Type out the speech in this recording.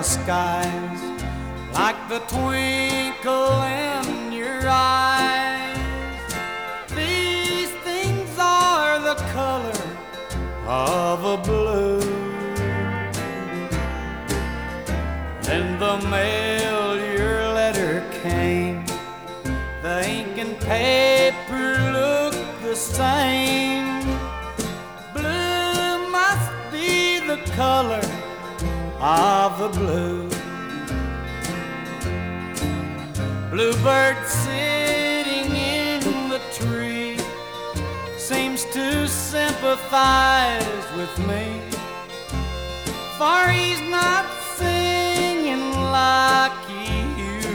skies, like the twinkle in your eyes. These things are the color of a blue. In the mail your letter came, the ink and paper look the same. Blue must be the color of the blue. Bluebird sitting in the tree seems to sympathize with me, for he's not singing like